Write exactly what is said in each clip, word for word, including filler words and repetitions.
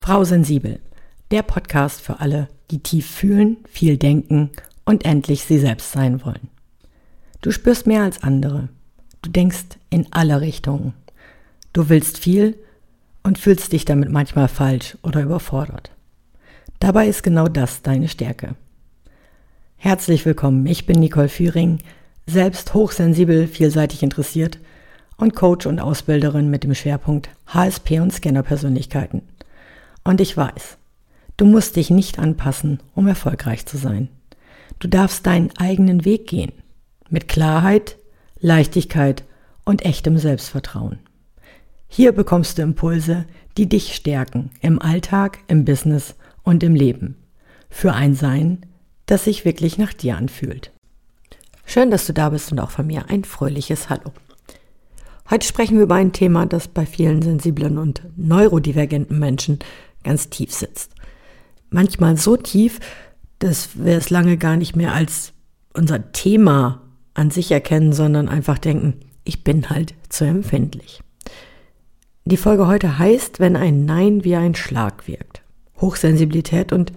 Frau Sensibel, der Podcast für alle, die tief fühlen, viel denken und endlich sie selbst sein wollen. Du spürst mehr als andere. Du denkst in alle Richtungen. Du willst viel und fühlst dich damit manchmal falsch oder überfordert. Dabei ist genau das deine Stärke. Herzlich willkommen, ich bin Nicole Führing, selbst hochsensibel, vielseitig interessiert und Coach und Ausbilderin mit dem Schwerpunkt H S P und Scanner-Persönlichkeiten. Und ich weiß, du musst dich nicht anpassen, um erfolgreich zu sein. Du darfst deinen eigenen Weg gehen, mit Klarheit, Leichtigkeit und echtem Selbstvertrauen. Hier bekommst du Impulse, die dich stärken, im Alltag, im Business und im Leben. Für ein Sein, das sich wirklich nach dir anfühlt. Schön, dass du da bist und auch von mir ein fröhliches Hallo. Heute sprechen wir über ein Thema, das bei vielen sensiblen und neurodivergenten Menschen ganz tief sitzt. Manchmal so tief, dass wir es lange gar nicht mehr als unser Thema an sich erkennen, sondern einfach denken, ich bin halt zu empfindlich. Die Folge heute heißt, wenn ein Nein wie ein Schlag wirkt. Hochsensibilität und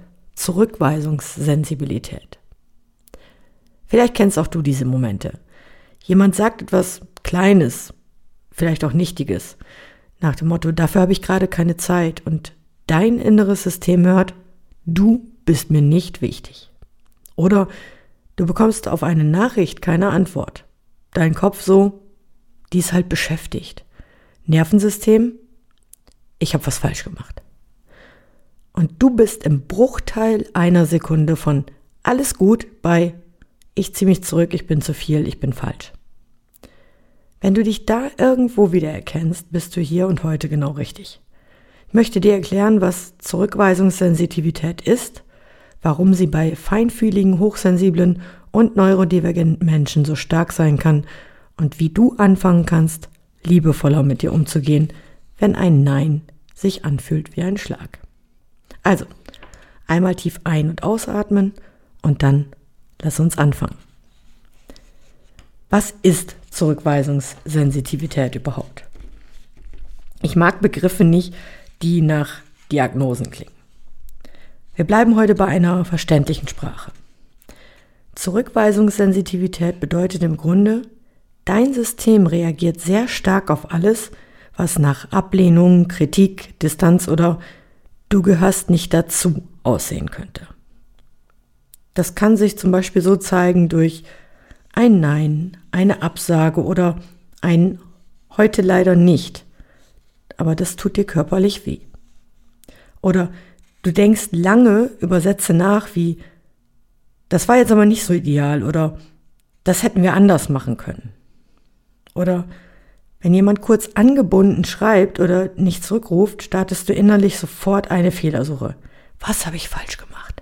Zurückweisungssensibilität. Vielleicht kennst auch du diese Momente. Jemand sagt etwas Kleines, vielleicht auch Nichtiges, nach dem Motto, dafür habe ich gerade keine Zeit, und dein inneres System hört, du bist mir nicht wichtig. Oder du bekommst auf eine Nachricht keine Antwort. Dein Kopf so, die ist halt beschäftigt. Nervensystem, ich habe was falsch gemacht. Und du bist im Bruchteil einer Sekunde von alles gut bei ich ziehe mich zurück, ich bin zu viel, ich bin falsch. Wenn du dich da irgendwo wiedererkennst, bist du hier und heute genau richtig. Ich möchte dir erklären, was Zurückweisungssensitivität ist, warum sie bei feinfühligen, hochsensiblen und neurodivergenten Menschen so stark sein kann und wie du anfangen kannst, liebevoller mit dir umzugehen, wenn ein Nein sich anfühlt wie ein Schlag. Also, einmal tief ein- und ausatmen und dann lass uns anfangen. Was ist Zurückweisungssensitivität überhaupt? Ich mag Begriffe nicht, die nach Diagnosen klingen. Wir bleiben heute bei einer verständlichen Sprache. Zurückweisungssensitivität bedeutet im Grunde, dein System reagiert sehr stark auf alles, was nach Ablehnung, Kritik, Distanz oder du gehörst nicht dazu aussehen könnte. Das kann sich zum Beispiel so zeigen durch ein Nein, eine Absage oder ein heute leider nicht, aber das tut dir körperlich weh. Oder du denkst lange über Sätze nach wie, das war jetzt aber nicht so ideal oder das hätten wir anders machen können. Oder wenn jemand kurz angebunden schreibt oder nicht zurückruft, startest du innerlich sofort eine Fehlersuche. Was habe ich falsch gemacht?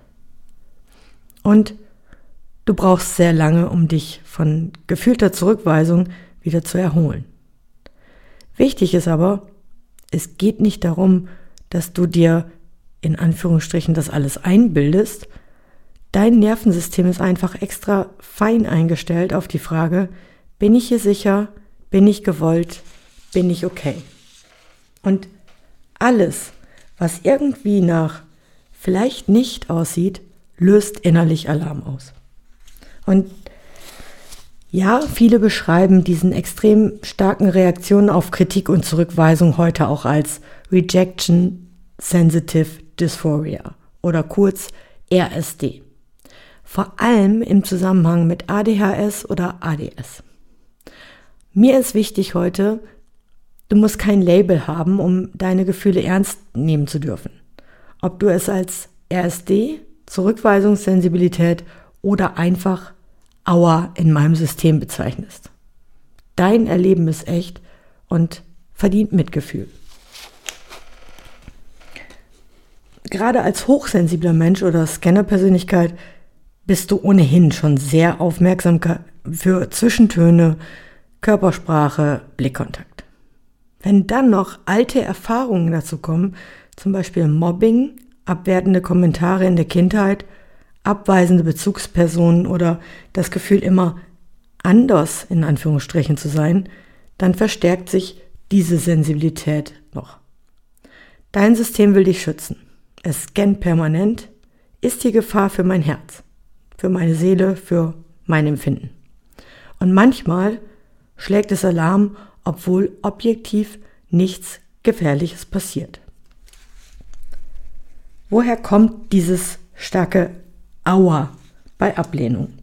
Und du brauchst sehr lange, um dich von gefühlter Zurückweisung wieder zu erholen. Wichtig ist aber, es geht nicht darum, dass du dir in Anführungsstrichen das alles einbildest. Dein Nervensystem ist einfach extra fein eingestellt auf die Frage, bin ich hier sicher, bin ich gewollt, bin ich okay? Und alles, was irgendwie nach vielleicht nicht aussieht, löst innerlich Alarm aus. Und ja, viele beschreiben diesen extrem starken Reaktionen auf Kritik und Zurückweisung heute auch als Rejection Sensitive Dysphoria oder kurz R S D. Vor allem im Zusammenhang mit A D H S oder A D S. Mir ist wichtig heute, du musst kein Label haben, um deine Gefühle ernst nehmen zu dürfen. Ob du es als R S D, Zurückweisungssensibilität oder einfach Aua in meinem System bezeichnest. Dein Erleben ist echt und verdient Mitgefühl. Gerade als hochsensibler Mensch oder Scanner-Persönlichkeit bist du ohnehin schon sehr aufmerksam für Zwischentöne, Körpersprache, Blickkontakt. Wenn dann noch alte Erfahrungen dazu kommen, zum Beispiel Mobbing, abwertende Kommentare in der Kindheit, abweisende Bezugspersonen oder das Gefühl, immer anders in Anführungsstrichen zu sein, dann verstärkt sich diese Sensibilität noch. Dein System will dich schützen. Es scannt permanent. Ist hier Gefahr für mein Herz, für meine Seele, für mein Empfinden? Und manchmal schlägt es Alarm, obwohl objektiv nichts Gefährliches passiert. Woher kommt dieses starke Aua bei Ablehnung?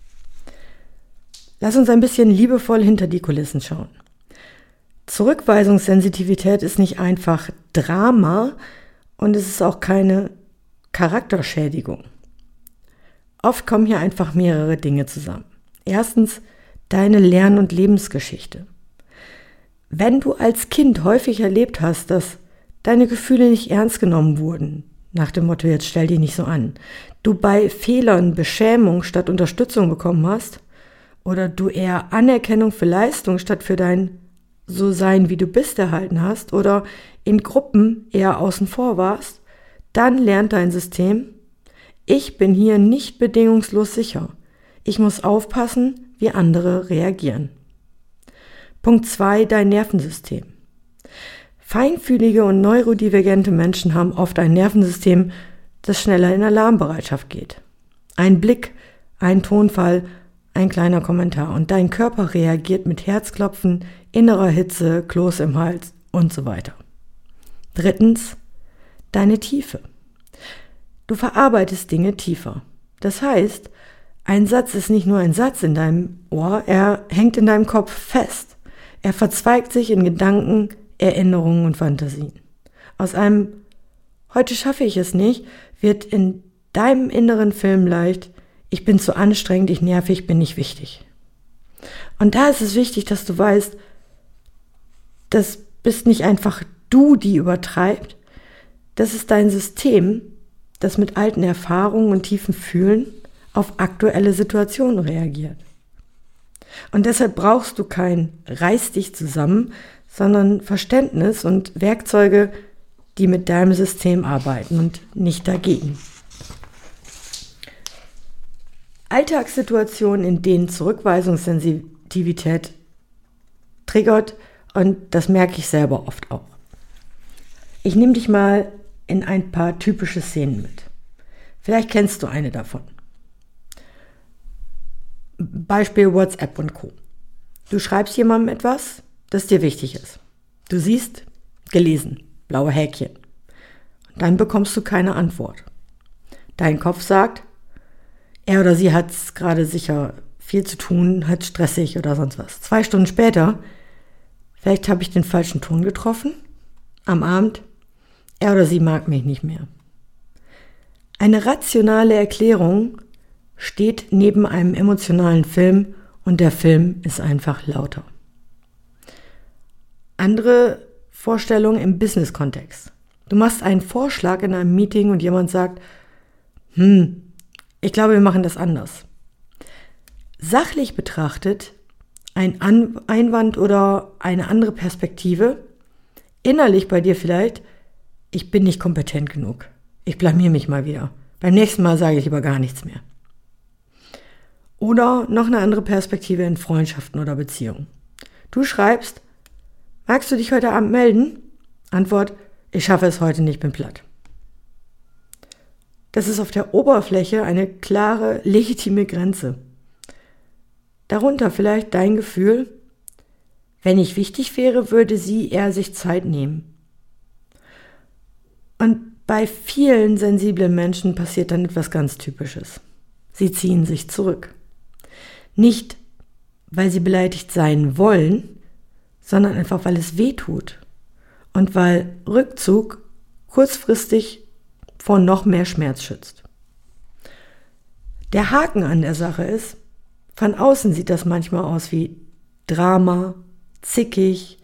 Lass uns ein bisschen liebevoll hinter die Kulissen schauen. Zurückweisungssensitivität ist nicht einfach Drama und es ist auch keine Charakterschädigung. Oft kommen hier einfach mehrere Dinge zusammen. Erstens, deine Lern- und Lebensgeschichte. Wenn du als Kind häufig erlebt hast, dass deine Gefühle nicht ernst genommen wurden, nach dem Motto, jetzt stell dich nicht so an, du bei Fehlern Beschämung statt Unterstützung bekommen hast oder du eher Anerkennung für Leistung statt für dein so sein, wie du bist, erhalten hast oder in Gruppen eher außen vor warst, dann lernt dein System, ich bin hier nicht bedingungslos sicher. Ich muss aufpassen, wie andere reagieren. Punkt zwei, dein Nervensystem. Feinfühlige und neurodivergente Menschen haben oft ein Nervensystem, das schneller in Alarmbereitschaft geht. Ein Blick, ein Tonfall, ein kleiner Kommentar und dein Körper reagiert mit Herzklopfen, innerer Hitze, Kloß im Hals und so weiter. Drittens, deine Tiefe. Du verarbeitest Dinge tiefer. Das heißt, ein Satz ist nicht nur ein Satz in deinem Ohr, er hängt in deinem Kopf fest. Er verzweigt sich in Gedanken, Erinnerungen und Fantasien. Aus einem „Heute schaffe ich es nicht" wird in deinem inneren Film leicht „Ich bin zu anstrengend, ich nerve, ich bin nicht wichtig." Und da ist es wichtig, dass du weißt, das bist nicht einfach du, die übertreibt. Das ist dein System, das mit alten Erfahrungen und tiefen Fühlen auf aktuelle Situationen reagiert. Und deshalb brauchst du kein Reiß dich zusammen, sondern Verständnis und Werkzeuge, die mit deinem System arbeiten und nicht dagegen. Alltagssituationen, in denen Zurückweisungssensitivität triggert, und das merke ich selber oft auch. Ich nehme dich mal in ein paar typische Szenen mit. Vielleicht kennst du eine davon. Beispiel WhatsApp und Co. Du schreibst jemandem etwas, das dir wichtig ist. Du siehst, gelesen, blaue Häkchen. Und dann bekommst du keine Antwort. Dein Kopf sagt, er oder sie hat gerade sicher viel zu tun, hat stressig oder sonst was. Zwei Stunden später, vielleicht habe ich den falschen Ton getroffen, am Abend, er oder sie mag mich nicht mehr. Eine rationale Erklärung steht neben einem emotionalen Film und der Film ist einfach lauter. Andere Vorstellung im Business-Kontext. Du machst einen Vorschlag in einem Meeting und jemand sagt, hm, ich glaube, wir machen das anders. Sachlich betrachtet, ein An- Einwand oder eine andere Perspektive, innerlich bei dir vielleicht, ich bin nicht kompetent genug. Ich blamier mich mal wieder. Beim nächsten Mal sage ich lieber gar nichts mehr. Oder noch eine andere Perspektive in Freundschaften oder Beziehungen. Du schreibst, magst du dich heute Abend melden? Antwort, ich schaffe es heute nicht, bin platt. Das ist auf der Oberfläche eine klare, legitime Grenze. Darunter vielleicht dein Gefühl, wenn ich wichtig wäre, würde sie eher sich Zeit nehmen. Und bei vielen sensiblen Menschen passiert dann etwas ganz Typisches. Sie ziehen sich zurück. Nicht, weil sie beleidigt sein wollen, sondern einfach, weil es weh tut. Und weil Rückzug kurzfristig vor noch mehr Schmerz schützt. Der Haken an der Sache ist, von außen sieht das manchmal aus wie Drama, zickig,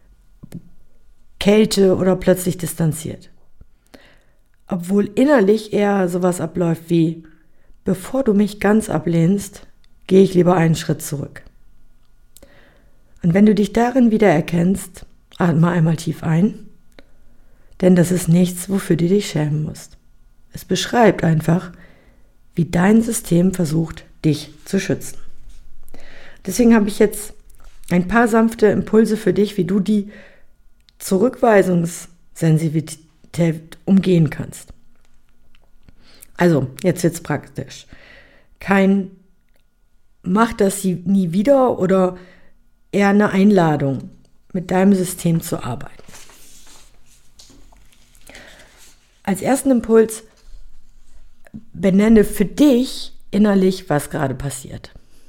Kälte oder plötzlich distanziert. Obwohl innerlich eher sowas abläuft wie, bevor du mich ganz ablehnst, gehe ich lieber einen Schritt zurück. Und wenn du dich darin wiedererkennst, atme einmal tief ein, denn das ist nichts, wofür du dich schämen musst. Es beschreibt einfach, wie dein System versucht, dich zu schützen. Deswegen habe ich jetzt ein paar sanfte Impulse für dich, wie du die Zurückweisungssensitivität umgehen kannst. Also, jetzt wird's praktisch. Kein mach das nie wieder oder eher eine Einladung, mit deinem System zu arbeiten. Als ersten Impuls benenne für dich innerlich, was gerade passiert.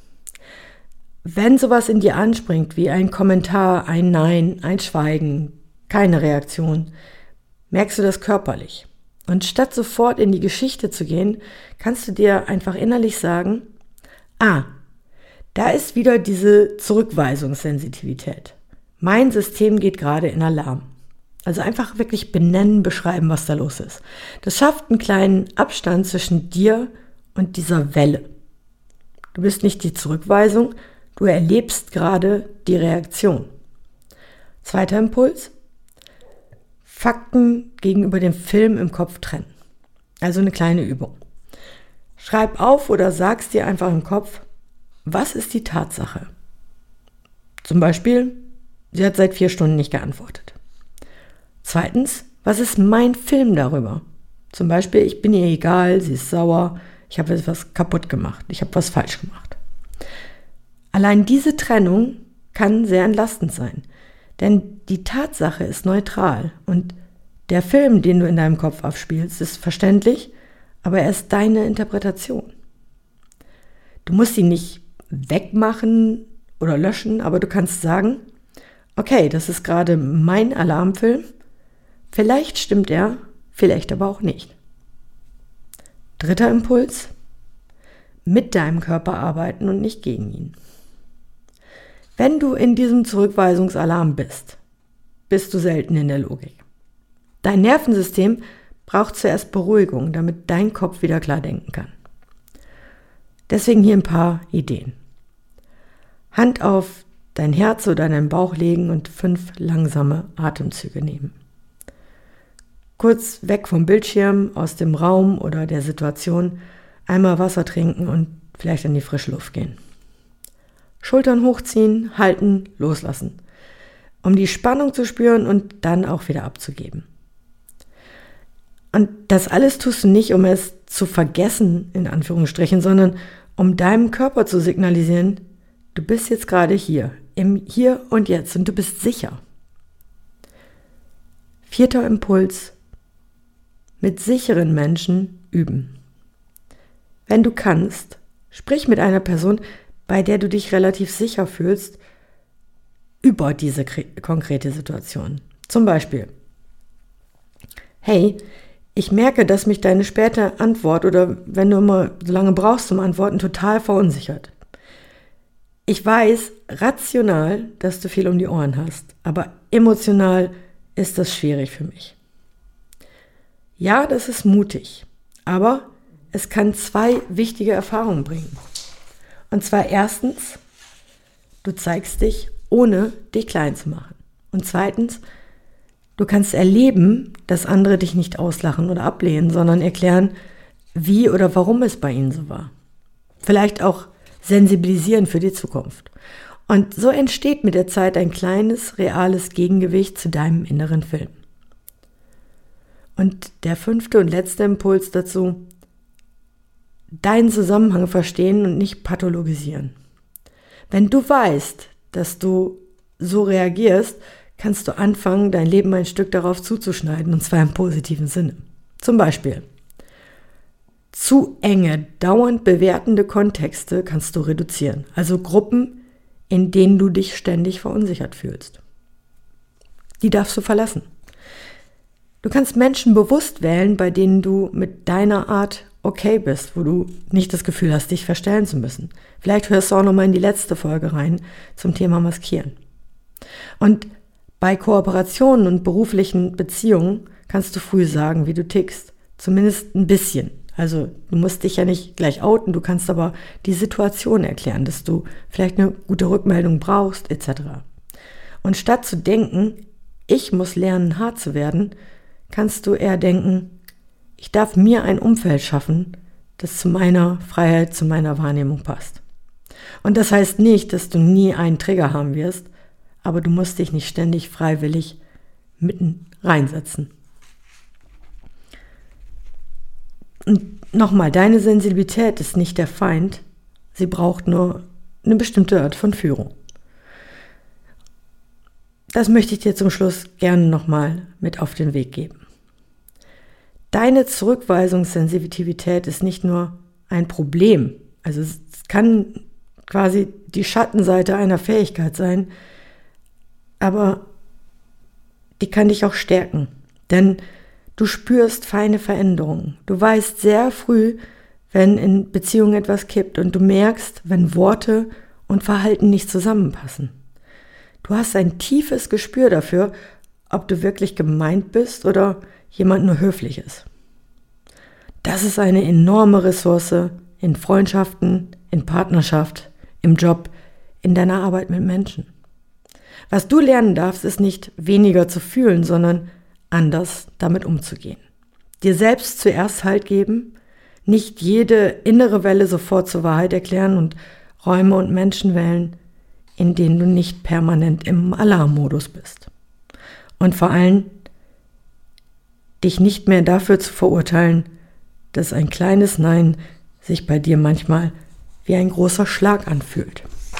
Wenn sowas in dir anspringt, wie ein Kommentar, ein Nein, ein Schweigen, keine Reaktion, merkst du das körperlich. Und statt sofort in die Geschichte zu gehen, kannst du dir einfach innerlich sagen, ah, da ist wieder diese Zurückweisungssensitivität. Mein System geht gerade in Alarm. Also einfach wirklich benennen, beschreiben, was da los ist. Das schafft einen kleinen Abstand zwischen dir und dieser Welle. Du bist nicht die Zurückweisung, du erlebst gerade die Reaktion. Zweiter Impuls. Fakten gegenüber dem Film im Kopf trennen. Also eine kleine Übung. Schreib auf oder sag's dir einfach im Kopf, was ist die Tatsache? Zum Beispiel, sie hat seit vier Stunden nicht geantwortet. Zweitens, was ist mein Film darüber? Zum Beispiel, ich bin ihr egal, sie ist sauer, ich habe etwas kaputt gemacht, ich habe was falsch gemacht. Allein diese Trennung kann sehr entlastend sein, denn die Tatsache ist neutral und der Film, den du in deinem Kopf abspielst, ist verständlich, aber er ist deine Interpretation. Du musst ihn nicht wegmachen oder löschen, aber du kannst sagen, okay, das ist gerade mein Alarmfilm, vielleicht stimmt er, vielleicht aber auch nicht. Dritter Impuls, mit deinem Körper arbeiten und nicht gegen ihn. Wenn du in diesem Zurückweisungsalarm bist, bist du selten in der Logik. Dein Nervensystem braucht zuerst Beruhigung, damit dein Kopf wieder klar denken kann. Deswegen hier ein paar Ideen. Hand auf dein Herz oder deinen Bauch legen und fünf langsame Atemzüge nehmen. Kurz weg vom Bildschirm, aus dem Raum oder der Situation, einmal Wasser trinken und vielleicht in die frische Luft gehen. Schultern hochziehen, halten, loslassen, um die Spannung zu spüren und dann auch wieder abzugeben. Und das alles tust du nicht, um es zu vergessen, in Anführungsstrichen, sondern um deinem Körper zu signalisieren, du bist jetzt gerade hier, im Hier und Jetzt und du bist sicher. Vierter Impuls, mit sicheren Menschen üben. Wenn du kannst, sprich mit einer Person, bei der du dich relativ sicher fühlst, über diese kre- konkrete Situation. Zum Beispiel, hey, ich merke, dass mich deine späte Antwort oder wenn du immer so lange brauchst zum Antworten, total verunsichert. Ich weiß rational, dass du viel um die Ohren hast, aber emotional ist das schwierig für mich. Ja, das ist mutig, aber es kann zwei wichtige Erfahrungen bringen. Und zwar erstens, du zeigst dich, ohne dich klein zu machen. Und zweitens, du kannst erleben, dass andere dich nicht auslachen oder ablehnen, sondern erklären, wie oder warum es bei ihnen so war. Vielleicht auch sensibilisieren für die Zukunft. Und so entsteht mit der Zeit ein kleines, reales Gegengewicht zu deinem inneren Film. Und der fünfte und letzte Impuls dazu, deinen Zusammenhang verstehen und nicht pathologisieren. Wenn du weißt, dass du so reagierst, kannst du anfangen, dein Leben ein Stück darauf zuzuschneiden, und zwar im positiven Sinne. Zum Beispiel, zu enge, dauernd bewertende Kontexte kannst du reduzieren, also Gruppen, in denen du dich ständig verunsichert fühlst. Die darfst du verlassen. Du kannst Menschen bewusst wählen, bei denen du mit deiner Art okay bist, wo du nicht das Gefühl hast, dich verstellen zu müssen. Vielleicht hörst du auch nochmal in die letzte Folge rein zum Thema Maskieren. Und bei Kooperationen und beruflichen Beziehungen kannst du früh sagen, wie du tickst. Zumindest ein bisschen. Also du musst dich ja nicht gleich outen, du kannst aber die Situation erklären, dass du vielleicht eine gute Rückmeldung brauchst, et cetera. Und statt zu denken, ich muss lernen, hart zu werden, kannst du eher denken, ich darf mir ein Umfeld schaffen, das zu meiner Freiheit, zu meiner Wahrnehmung passt. Und das heißt nicht, dass du nie einen Trigger haben wirst, aber du musst dich nicht ständig freiwillig mitten reinsetzen. Und nochmal, deine Sensibilität ist nicht der Feind, sie braucht nur eine bestimmte Art von Führung. Das möchte ich dir zum Schluss gerne nochmal mit auf den Weg geben. Deine Zurückweisungssensitivität ist nicht nur ein Problem, also es kann quasi die Schattenseite einer Fähigkeit sein, aber die kann dich auch stärken, denn du spürst feine Veränderungen. Du weißt sehr früh, wenn in Beziehungen etwas kippt und du merkst, wenn Worte und Verhalten nicht zusammenpassen. Du hast ein tiefes Gespür dafür, ob du wirklich gemeint bist oder jemand nur höflich ist. Das ist eine enorme Ressource in Freundschaften, in Partnerschaft, im Job, in deiner Arbeit mit Menschen. Was du lernen darfst, ist nicht weniger zu fühlen, sondern anders damit umzugehen. Dir selbst zuerst Halt geben, nicht jede innere Welle sofort zur Wahrheit erklären und Räume und Menschen wählen, in denen du nicht permanent im Alarmmodus bist. Und vor allem, dich nicht mehr dafür zu verurteilen, dass ein kleines Nein sich bei dir manchmal wie ein großer Schlag anfühlt.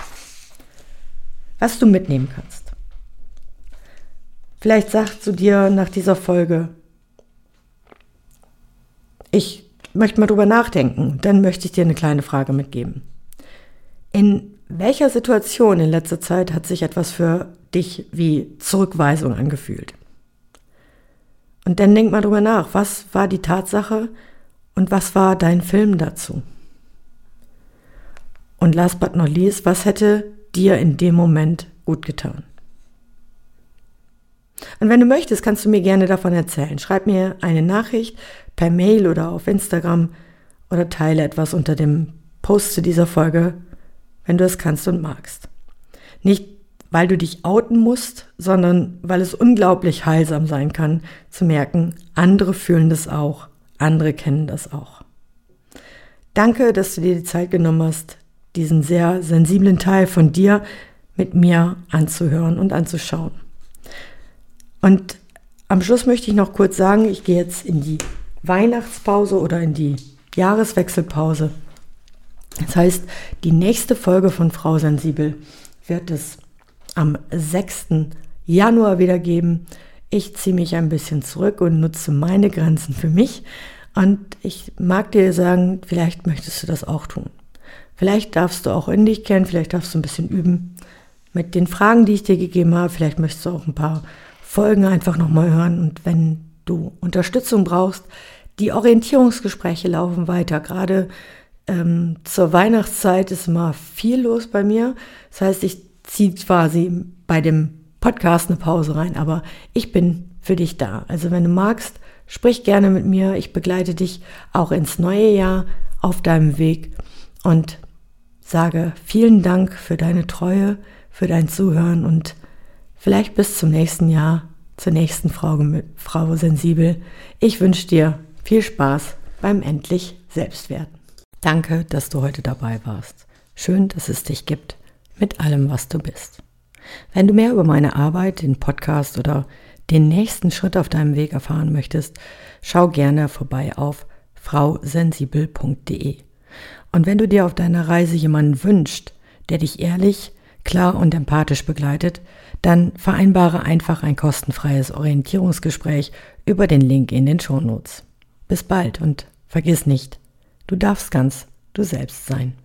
Was du mitnehmen kannst. Vielleicht sagst du dir nach dieser Folge, ich möchte mal drüber nachdenken, dann möchte ich dir eine kleine Frage mitgeben. In welcher Situation in letzter Zeit hat sich etwas für dich wie Zurückweisung angefühlt? Und dann denk mal drüber nach, was war die Tatsache und was war dein Film dazu? Und last but not least, was hätte dir in dem Moment gut getan? Und wenn du möchtest, kannst du mir gerne davon erzählen. Schreib mir eine Nachricht per Mail oder auf Instagram oder teile etwas unter dem Post zu dieser Folge, wenn du es kannst und magst. Nicht, weil du dich outen musst, sondern weil es unglaublich heilsam sein kann, zu merken, andere fühlen das auch, andere kennen das auch. Danke, dass du dir die Zeit genommen hast, diesen sehr sensiblen Teil von dir mit mir anzuhören und anzuschauen. Und am Schluss möchte ich noch kurz sagen, ich gehe jetzt in die Weihnachtspause oder in die Jahreswechselpause. Das heißt, die nächste Folge von Frau Sensibel wird es am sechsten Januar wieder geben. Ich ziehe mich ein bisschen zurück und nutze meine Grenzen für mich. Und ich mag dir sagen, vielleicht möchtest du das auch tun. Vielleicht darfst du auch in dich kennen, vielleicht darfst du ein bisschen üben mit den Fragen, die ich dir gegeben habe. Vielleicht möchtest du auch ein paar Folgen einfach nochmal hören. Und wenn du Unterstützung brauchst, die Orientierungsgespräche laufen weiter. Gerade ähm, zur Weihnachtszeit ist immer viel los bei mir. Das heißt, ich ziehe quasi bei dem Podcast eine Pause rein, aber ich bin für dich da. Also wenn du magst, sprich gerne mit mir. Ich begleite dich auch ins neue Jahr auf deinem Weg und sage vielen Dank für deine Treue, für dein Zuhören und vielleicht bis zum nächsten Jahr, zur nächsten Frau, Frau Sensibel. Ich wünsche dir viel Spaß beim endlich Selbstwerden. Danke, dass du heute dabei warst. Schön, dass es dich gibt, mit allem, was du bist. Wenn du mehr über meine Arbeit, den Podcast oder den nächsten Schritt auf deinem Weg erfahren möchtest, schau gerne vorbei auf frau sensibel punkt de. Und wenn du dir auf deiner Reise jemanden wünschst, der dich ehrlich, klar und empathisch begleitet, dann vereinbare einfach ein kostenfreies Orientierungsgespräch über den Link in den Shownotes. Bis bald und vergiss nicht, du darfst ganz du selbst sein.